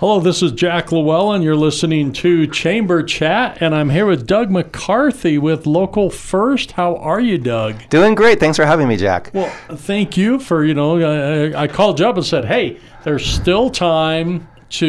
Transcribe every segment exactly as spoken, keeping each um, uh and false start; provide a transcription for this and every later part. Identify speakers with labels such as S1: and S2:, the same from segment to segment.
S1: Hello, this is Jack Llewellyn. You're listening to Chamber Chat, and I'm here with Doug McCarthy with Local First. How are you, Doug?
S2: Doing great. Thanks for having me, Jack.
S1: Well, thank you for, you know, I, I called you up and said, hey, there's still time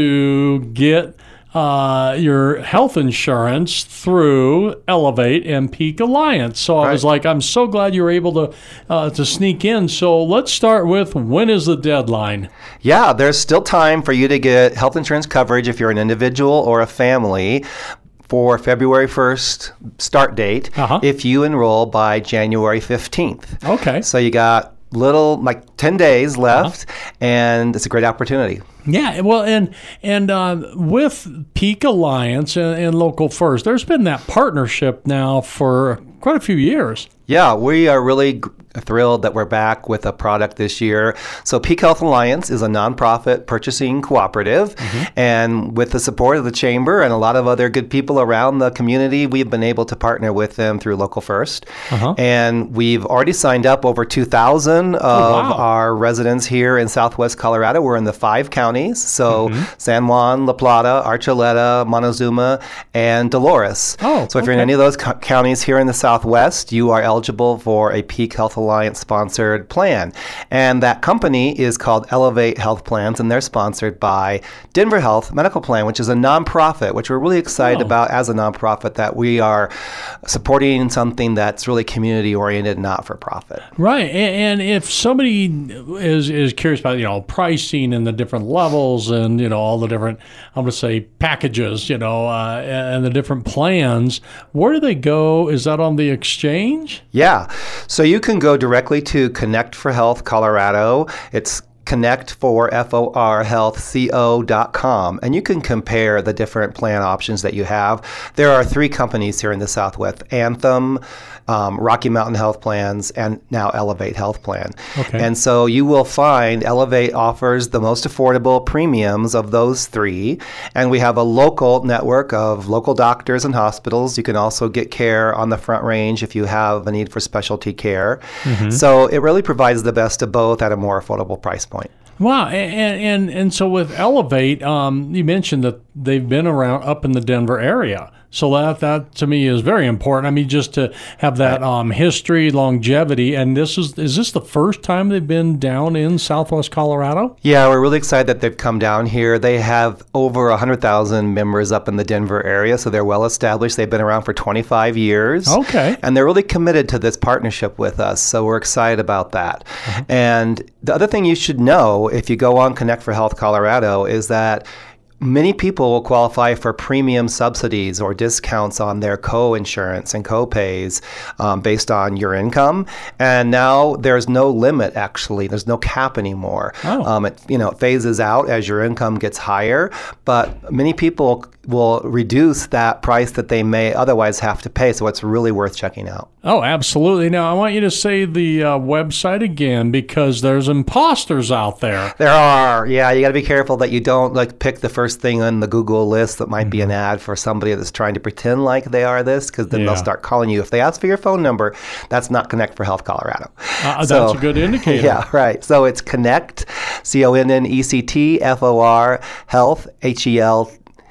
S1: to get uh, your health insurance through Elevate and Peak Alliance. So I
S2: right.
S1: was like, I'm so glad you were able to uh, to sneak in. So let's start with, when is the deadline?
S2: Yeah, there's still time for you to get health insurance coverage if you're an individual or a family for February first start date
S1: uh-huh.
S2: if you enroll by January fifteenth.
S1: Okay.
S2: So you got little, like ten days left, uh-huh. and it's a great opportunity.
S1: Yeah, well, and and uh, with Peak Alliance and, and Local First, there's been that partnership now for quite a few years.
S2: Yeah, we are really g- thrilled that we're back with a product this year. So Peak Health Alliance is a nonprofit purchasing cooperative, mm-hmm. and with the support of the Chamber and a lot of other good people around the community, we've been able to partner with them through Local First. Uh-huh. And we've already signed up over two thousand of
S1: oh, wow.
S2: our residents here in Southwest Colorado. We're in the five counties, so mm-hmm. San Juan, La Plata, Archuleta, Montezuma, and Dolores.
S1: Oh,
S2: so if
S1: okay.
S2: you're in any of those co- counties here in the Southwest, you are eligible for a Peak Health Alliance sponsored plan. And that company is called Elevate Health Plans, and they're sponsored by Denver Health Medical Plan, which is a nonprofit, which we're really excited oh. about as a nonprofit, that we are supporting something that's really community oriented, not for profit.
S1: Right. And, and if somebody is, is curious about, you know, pricing and the different levels and, you know, all the different, I'm going to say packages, you know, uh, and the different plans, where do they go? Is that on the exchange?
S2: Yeah. So you can go directly to Connect for Health Colorado. It's Connect for F O R Health C O dot com, and you can compare the different plan options that you have. There are three companies here in the Southwest: Anthem, um, Rocky Mountain Health Plans, and now Elevate Health Plan.
S1: Okay.
S2: And so you will find Elevate offers the most affordable premiums of those three, and we have a local network of local doctors and hospitals. You can also get care on the Front Range if you have a need for specialty care. Mm-hmm. So it really provides the best of both at a more affordable price point.
S1: Wow, and and and so with Elevate, um, you mentioned that they've been around up in the Denver area. So that, that to me is very important. I mean, just to have that um, history, longevity, and this is is this the first time they've been down in Southwest Colorado?
S2: Yeah, we're really excited that they've come down here. They have over one hundred thousand members up in the Denver area, so they're well established. They've been around for twenty-five years.
S1: Okay.
S2: And they're really committed to this partnership with us, so we're excited about that. Uh-huh. And the other thing you should know if you go on Connect for Health Colorado is that many people will qualify for premium subsidies or discounts on their co-insurance and co-pays um, based on your income. And now there's no limit, actually. There's no cap anymore.
S1: Oh.
S2: Um, it, you know, it phases out as your income gets higher, but many people will reduce that price that they may otherwise have to pay. So it's really worth checking out.
S1: Oh, absolutely. Now, I want you to say the uh, website again, because there's imposters out there.
S2: There are. Yeah, you got to be careful that you don't like pick the first thing on the Google list that might mm-hmm. be an ad for somebody that's trying to pretend like they are this, because then yeah. they'll start calling you. If they ask for your phone number, that's not Connect for Health Colorado.
S1: Uh,
S2: so,
S1: that's a good indicator.
S2: Yeah, right. So it's Connect, C O N N E C T F O R, Health, H E L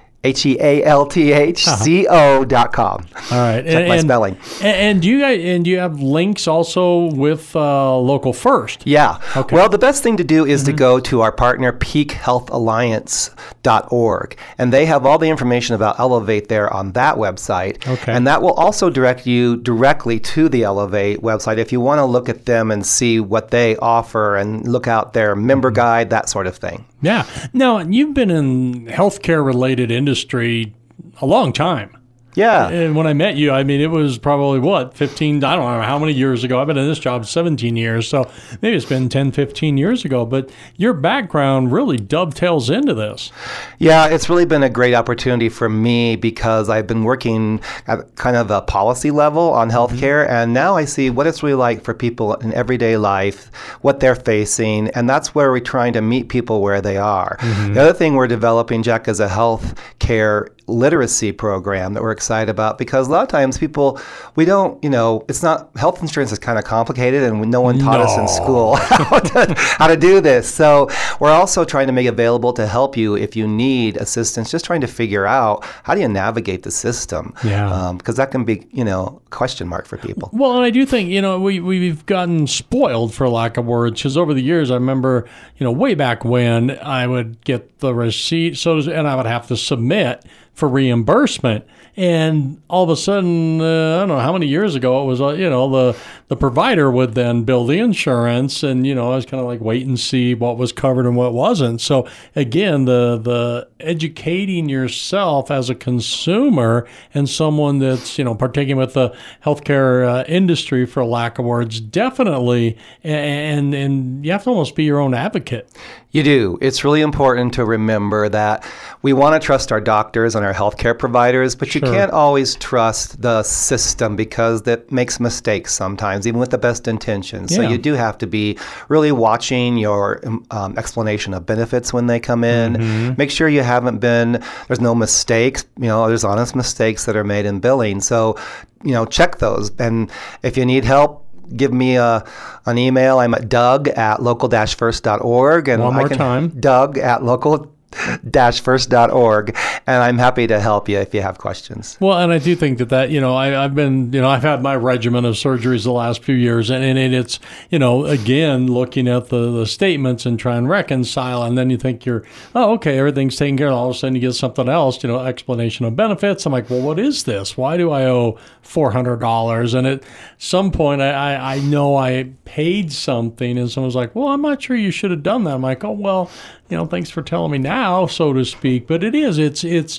S2: H E A L T H C O dot com.
S1: All right.
S2: Check
S1: and,
S2: my
S1: and,
S2: spelling.
S1: And, and do you guys, and do you have links also with uh, Local First?
S2: Yeah.
S1: Okay.
S2: Well, the best thing to do is mm-hmm. to go to our partner, peak health alliance dot org. And they have all the information about Elevate there on that website.
S1: Okay.
S2: And that will also direct you directly to the Elevate website if you want to look at them and see what they offer and look out their member mm-hmm. guide, that sort of thing.
S1: Yeah. Now, you've been in healthcare-related industry a long time.
S2: Yeah.
S1: And when I met you, I mean, it was probably, what, fifteen, I don't know how many years ago. I've been in this job seventeen years, so maybe it's been ten, fifteen years ago. But your background really dovetails into this.
S2: Yeah, it's really been a great opportunity for me because I've been working at kind of a policy level on healthcare, mm-hmm. and now I see what it's really like for people in everyday life, what they're facing, and that's where we're trying to meet people where they are. Mm-hmm. The other thing we're developing, Jack, is a healthcare literacy program that we're excited about, because a lot of times people, we don't, you know, it's not, health insurance is kind of complicated and no one taught
S1: no.
S2: us in school how to, how to do this. So we're also trying to make it available to help you if you need assistance, just trying to figure out how do you navigate the system.
S1: Yeah.
S2: Because um, that can be, you know, a question mark for people.
S1: Well, and I do think, you know, we, we've gotten spoiled, for lack of words, because over the years, I remember, you know, way back when I would get the receipt, so to, and I would have to submit for reimbursement. And all of a sudden, uh, I don't know how many years ago it was, uh, you know, the, the provider would then bill the insurance, and, you know, I was kind of like wait and see what was covered and what wasn't. So again, the, the educating yourself as a consumer and someone that's, you know, partaking with the healthcare uh, industry, for lack of words, definitely, and, and you have to almost be your own advocate.
S2: You do. It's really important to remember that we want to trust our doctors and our healthcare providers, but you
S1: Sure.
S2: can't always trust the system because that makes mistakes sometimes, even with the best intentions. So
S1: Yeah.
S2: you do have to be really watching your um, explanation of benefits when they come in.
S1: Mm-hmm.
S2: Make sure you haven't been, there's no mistakes, you know, there's honest mistakes that are made in billing. So, you know, check those. And if you need help, give me a, an email. I'm at Doug at local dash first dot org. And
S1: One more
S2: I can,
S1: time.
S2: Doug at local dash first dot org. And I'm happy to help you if you have questions.
S1: Well, and I do think that that, you know, I, I've been, you know, I've had my regimen of surgeries the last few years, and, and it's, you know, again, looking at the, the statements and try and reconcile, and then you think you're, oh, okay, everything's taken care of. All of a sudden you get something else, you know, explanation of benefits. I'm like, well, what is this? Why do I owe four hundred dollars? And at some point, I, I, I know I paid something, and someone's like, well, I'm not sure you should have done that. I'm like, oh, well, you know, thanks for telling me now, so to speak. But it is, it's, it's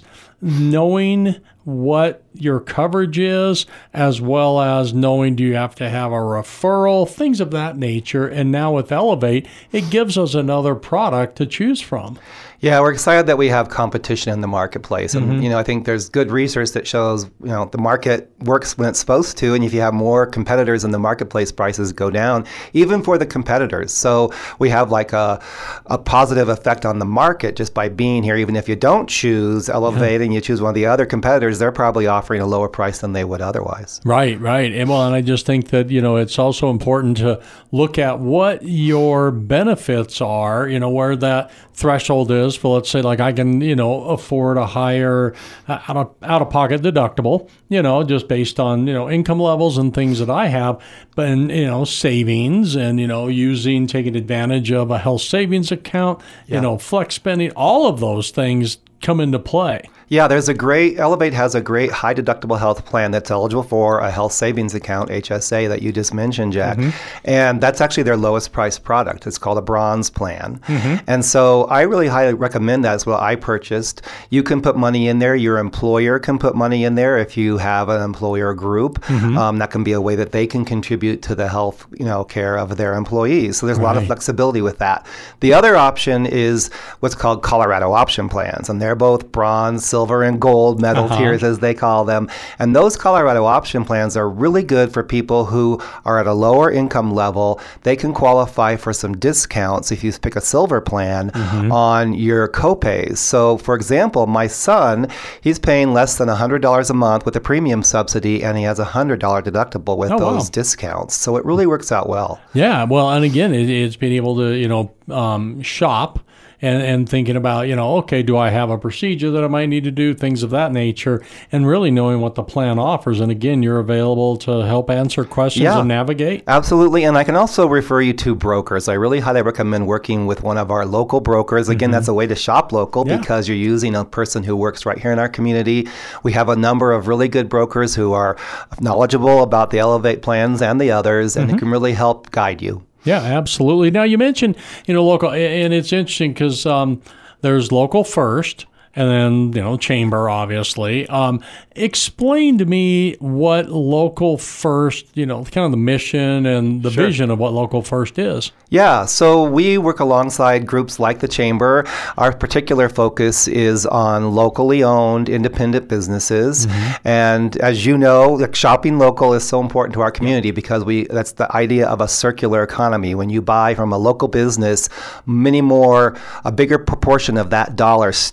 S1: knowing what your coverage is, as well as knowing do you have to have a referral, things of that nature. And now with Elevate, it gives us another product to choose from.
S2: Yeah, we're excited that we have competition in the marketplace. And,
S1: Mm-hmm.
S2: you know, I think there's good research that shows, you know, the market works when it's supposed to. And if you have more competitors in the marketplace, prices go down, even for the competitors. So we have like a, a positive effect on the market just by being here. Even if you don't choose Elevate yeah. and you choose one of the other competitors, they're probably offering a lower price than they would otherwise.
S1: Right, right. And well, and I just think that, you know, it's also important to look at what your benefits are, you know, where that threshold is for, let's say, like I can, you know, afford a higher uh, out of, out-of-pocket deductible, you know, just based on, you know, income levels and things that I have, but, and, you know, savings and, you know, using, taking advantage of a health savings account, yeah. you know, flex spending, all of those things come into play.
S2: Yeah, there's a great, Elevate has a great high deductible health plan that's eligible for a health savings account, H S A, that you just mentioned, Jack. Mm-hmm. And that's actually their lowest priced product. It's called a bronze plan. Mm-hmm. And so I really highly recommend that. It's what I purchased. You can put money in there. Your employer can put money in there if you have an employer group. Mm-hmm. Um, that can be a way that they can contribute to the health, you know, care of their employees. So there's right. a lot of flexibility with that. The other option is what's called Colorado option plans. And they're both bronze, silver, and gold medal uh-huh. tiers, as they call them. And those Colorado option plans are really good for people who are at a lower income level. They can qualify for some discounts if you pick a silver plan mm-hmm. on your copays. So, for example, my son, he's paying less than one hundred dollars a month with a premium subsidy, and he has a one hundred dollars deductible with oh, those wow. discounts. So it really works out well.
S1: Yeah, well, and again, it, it's being able to, you know, um, shop And, and thinking about, you know, okay, do I have a procedure that I might need to do, things of that nature, and really knowing what the plan offers. And again, you're available to help answer questions yeah, and navigate.
S2: Absolutely. And I can also refer you to brokers. I really highly recommend working with one of our local brokers. Again, mm-hmm. that's a way to shop local yeah. because you're using a person who works right here in our community. We have a number of really good brokers who are knowledgeable about the Elevate plans and the others, and mm-hmm. it can really help guide you.
S1: Yeah, absolutely. Now, you mentioned, you know, local, and it's interesting because um, there's Local First, and then, you know, Chamber, obviously. Um, explain to me what Local First, you know, kind of the mission and the sure. vision of what Local First is.
S2: Yeah, so we work alongside groups like the Chamber. Our particular focus is on locally owned independent businesses. Mm-hmm. And as you know, like shopping local is so important to our community because we that's the idea of a circular economy. When you buy from a local business, many more, a bigger proportion of that dollar stays local.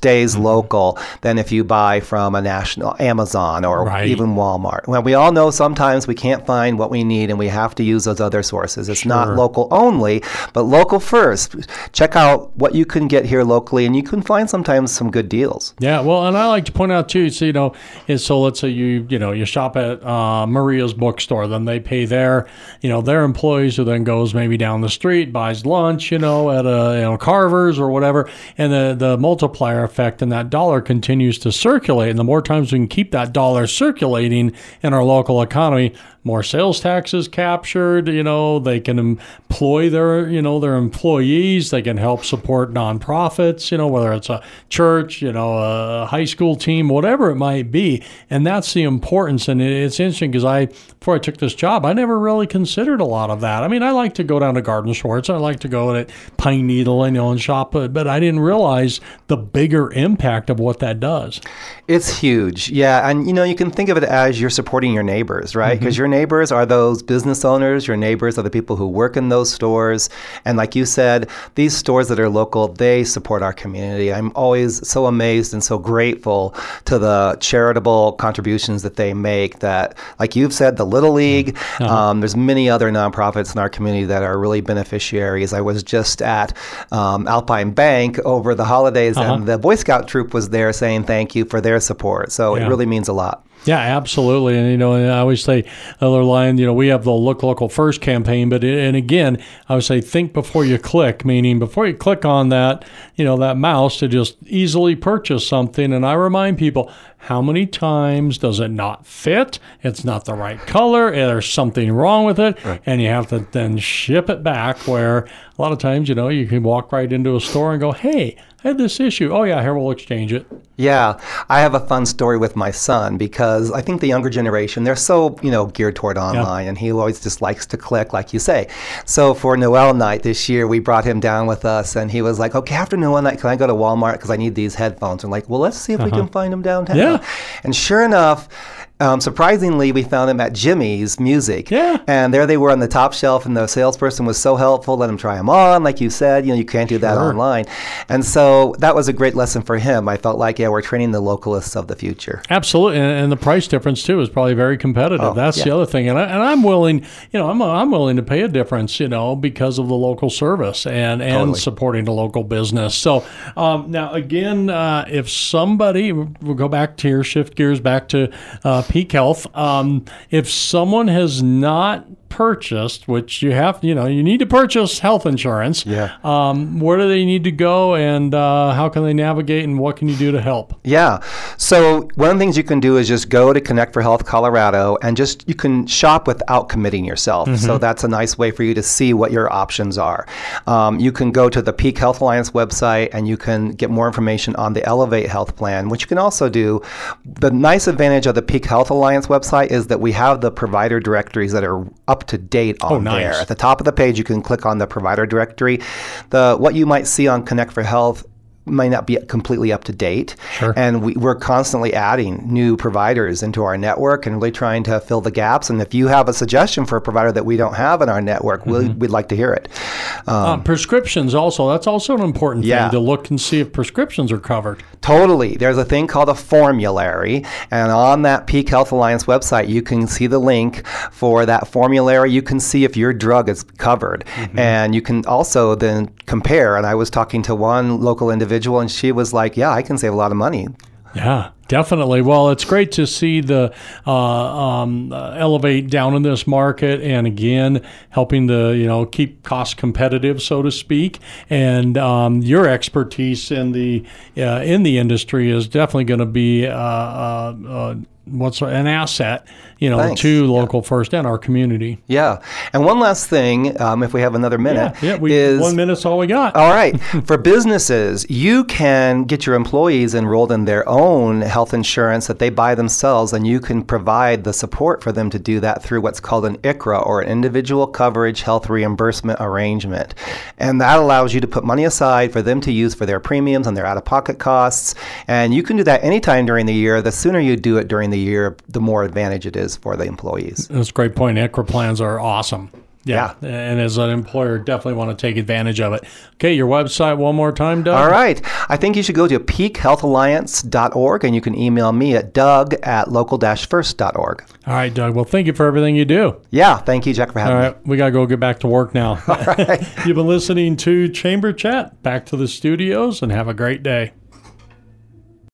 S2: local than if you buy from a national Amazon or
S1: Right.
S2: even Walmart. Well, we all know sometimes we can't find what we need and we have to use those other sources. It's not
S1: Sure.
S2: local only, but local first. Check out what you can get here locally, and you can find sometimes some good deals.
S1: Yeah, well, and I like to point out too. So you know, is so let's say you you know you shop at uh, Maria's bookstore, then they pay their you know their employees, who then goes maybe down the street, buys lunch, you know, at a you know Carver's or whatever, and the the multiplier effect, and that dollar continues to circulate, and the more times we can keep that dollar circulating in our local economy, more sales taxes captured, you know, they can employ their, you know, their employees, they can help support nonprofits, you know, whether it's a church, you know, a high school team, whatever it might be. And that's the importance. And it's interesting because I, before I took this job, I never really considered a lot of that. I mean, I like to go down to Garden Schwartz, I like to go to Pine Needle, you know, and shop, but I didn't realize the bigger impact of what that does.
S2: It's huge. Yeah. And, you know, you can think of it as you're supporting your neighbors, right? Because
S1: Mm-hmm.
S2: your neighbors are those business owners. Your neighbors are the people who work in those stores. And like you said, these stores that are local, they support our community. I'm always so amazed and so grateful to the charitable contributions that they make that, like you've said, the Little League,
S1: Uh-huh.
S2: um, there's many other nonprofits in our community that are really beneficiaries. I was just at um, Alpine Bank over the holidays,
S1: Uh-huh.
S2: and the Boy Scout troop was there saying thank you for their support. So
S1: Yeah.
S2: it really means a lot.
S1: Yeah, absolutely. And, you know, and I always say, other line, you know, we have the Look Local First campaign, but, it, and again, I would say think before you click, meaning before you click on that, you know, that mouse to just easily purchase something. And I remind people, how many times does it not fit? It's not the right color. There's something wrong with it.
S2: Right.
S1: And you have to then ship it back, where a lot of times, you know, you can walk right into a store and go, hey, I had this issue. Oh, yeah, here, we'll exchange it.
S2: Yeah, I have a fun story with my son because I think the younger generation, they're so, you know, geared toward online, and he always just likes to click, like you say. So for Noel night this year, we brought him down with us, and he was like, okay, after Noel night, can I go to Walmart because I need these headphones? I'm like, well, let's see if we
S1: Uh-huh.
S2: can find them downtown.
S1: Yeah.
S2: And sure enough, Um, surprisingly, we found them at Jimmy's Music.
S1: Yeah.
S2: And there they were on the top shelf, and the salesperson was so helpful, let him try them on. Like you said, you know, you can't do that
S1: Sure.
S2: online. And so that was a great lesson for him. I felt like, yeah, we're training the localists of the future.
S1: Absolutely, and, and the price difference too is probably very competitive.
S2: Oh,
S1: That's
S2: yeah.
S1: the other thing, and I, and I'm willing, you know, I'm I'm willing to pay a difference, you know, because of the local service and and
S2: Totally.
S1: supporting the local business. So um, now again, uh, if somebody, we'll go back to here, shift gears back to uh, Peak Health. Um, if someone has not purchased, which you have, you know, you need to purchase health insurance.
S2: Yeah.
S1: Um, where do they need to go, and uh, how can they navigate, and what can you do to help?
S2: Yeah. So one of the things you can do is just go to Connect for Health Colorado and just you can shop without committing yourself.
S1: Mm-hmm.
S2: So that's a nice way for you to see what your options are. Um, you can go to the Peak Health Alliance website and you can get more information on the Elevate Health Plan, which you can also do. The nice advantage of the Peak Health Alliance website is that we have the provider directories that are up to date on
S1: Oh, nice.
S2: there. At the top of the page, you can click on the provider directory. The what you might see on Connect for Health might not be completely up to date.
S1: Sure.
S2: And we, we're constantly adding new providers into our network and really trying to fill the gaps. And if you have a suggestion for a provider that we don't have in our network,
S1: Mm-hmm.
S2: we'll, we'd like to hear it. Um,
S1: Uh, prescriptions also, that's also an important
S2: Yeah.
S1: thing to look and see if prescriptions are covered.
S2: Totally. There's a thing called a formulary. And on that Peak Health Alliance website, you can see the link for that formulary. You can see if your drug is covered.
S1: Mm-hmm.
S2: And you can also then compare. And I was talking to one local individual, and she was like, yeah, I can save a lot of money.
S1: Yeah, definitely. Well, it's great to see the uh, um, uh, Elevate down in this market, and again, helping to you know keep costs competitive, so to speak. And um, your expertise in the uh, in the industry is definitely going to be uh, uh, uh, what's an asset, you know,
S2: Thanks.
S1: to Local First and our community.
S2: Yeah. And one last thing, um, if we have another minute,
S1: Yeah, we,
S2: is
S1: one minute's all we got.
S2: all right. For businesses, you can get your employees enrolled in their own health insurance that they buy themselves, and you can provide the support for them to do that through what's called an I C R A, or an Individual Coverage Health Reimbursement Arrangement. And that allows you to put money aside for them to use for their premiums and their out-of-pocket costs. And you can do that anytime during the year. The sooner you do it during the year, the more advantage it is for the employees.
S1: That's a great point. I C R A plans are awesome. Yeah. yeah. And as an employer, definitely want to take advantage of it. Okay, your website one more time, Doug?
S2: All right. I think you should go to peak health alliance dot org, and you can email me at doug at local dash first dot org.
S1: All right, Doug. Well, thank you for everything you do.
S2: Yeah. Thank you, Jack, for having
S1: All
S2: me.
S1: right. We got to go get back to work now.
S2: All right.
S1: You've been listening to Chamber Chat. Back to the studios, and have a great day.